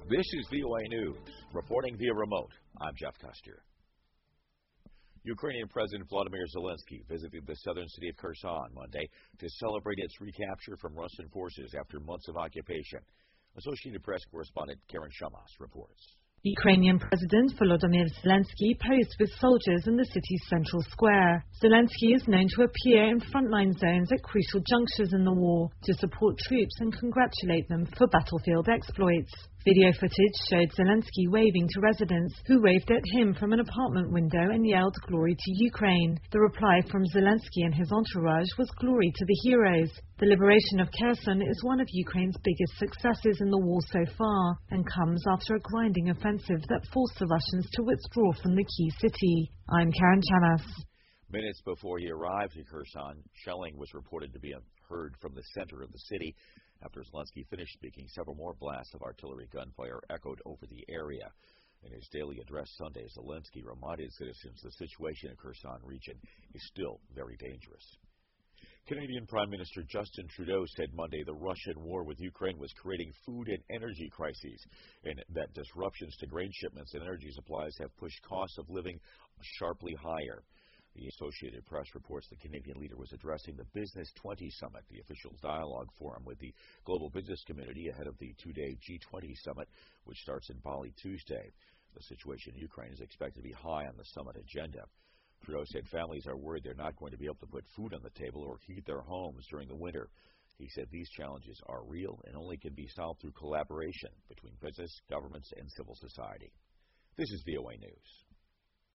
This is VOA News. Reporting via remote, I'm Jeff Custer. Ukrainian President Volodymyr Zelensky visited the southern city of Kherson Monday to celebrate its recapture from Russian forces after months of occupation. Associated Press correspondent Karen Shamas reports. Ukrainian President Volodymyr Zelensky posed with soldiers in the city's central square. Zelensky is known to appear in frontline zones at crucial junctures in the war to support troops and congratulate them for battlefield exploits. Video footage showed Zelensky waving to residents who waved at him from an apartment window and yelled "Glory to Ukraine." The reply from Zelensky and his entourage was "Glory to the heroes." The liberation of Kherson is one of Ukraine's biggest successes in the war so far and comes after a grinding offensive that forced the Russians to withdraw from the key city. I'm Karen Chanas. Minutes before he arrived at Kherson, shelling was reported to be heard from the center of the city. After Zelensky finished speaking, several more blasts of artillery gunfire echoed over the area. In his daily address Sunday, Zelensky reminded citizens the situation in Kherson region is still very dangerous. Canadian Prime Minister Justin Trudeau said Monday the Russian war with Ukraine was creating food and energy crises, and that disruptions to grain shipments and energy supplies have pushed costs of living sharply higher. The Associated Press reports the Canadian leader was addressing the Business 20 Summit, the official dialogue forum with the global business community ahead of the two-day G20 summit, which starts in Bali Tuesday. The situation in Ukraine is expected to be high on the summit agenda. Trudeau said families are worried they're not going to be able to put food on the table or heat their homes during the winter. He said these challenges are real and only can be solved through collaboration between business, governments, and civil society. This is VOA News.